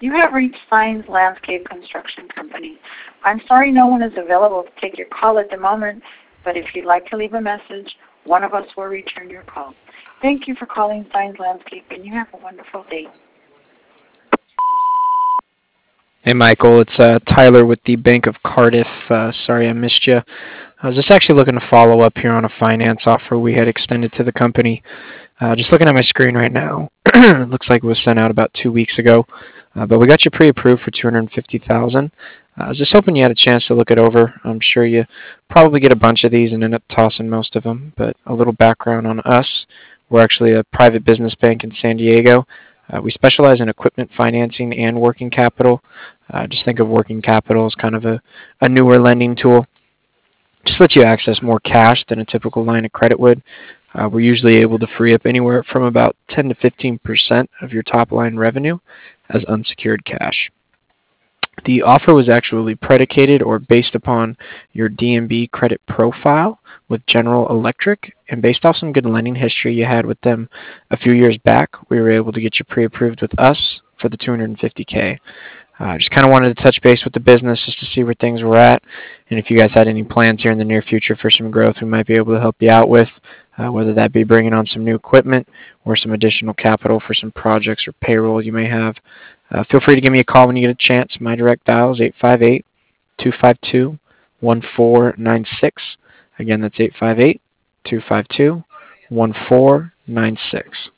You have reached Signs Landscape Construction Company. I'm sorry no one is available to take your call at the moment, but if you'd like to leave a message, one of us will return your call. Thank you for calling Signs Landscape, and you have a wonderful day. Hey, Michael, it's Tyler with the Bank of Cardiff. Sorry I missed you. I was just actually looking to follow up here on a finance offer we had extended to the company. Just looking at my screen right now, it looks like it was sent out about 2 weeks ago, but we got you pre-approved for $250,000. I was just hoping you had a chance to look it over. I'm sure you probably get a bunch of these and end up tossing most of them, but a little background on us. We're actually a private business bank in San Diego. We specialize in equipment financing and working capital. Just think of working capital as kind of a newer lending tool. Just let you access more cash than a typical line of credit would. We're usually able to free up anywhere from about 10 to 15% of your top line revenue as unsecured cash. The offer was actually predicated or based upon your DNB credit profile with General Electric, and based off some good lending history you had with them a few years back, we were able to get you pre-approved with us for the 250K. Just kind of wanted to touch base with the business just to see where things were at, and if you guys had any plans here in the near future for some growth we might be able to help you out with, whether that be bringing on some new equipment or some additional capital for some projects or payroll you may have. Feel free to give me a call when you get a chance. My direct dial is 858-252-1496. Again, that's 858-252-1496.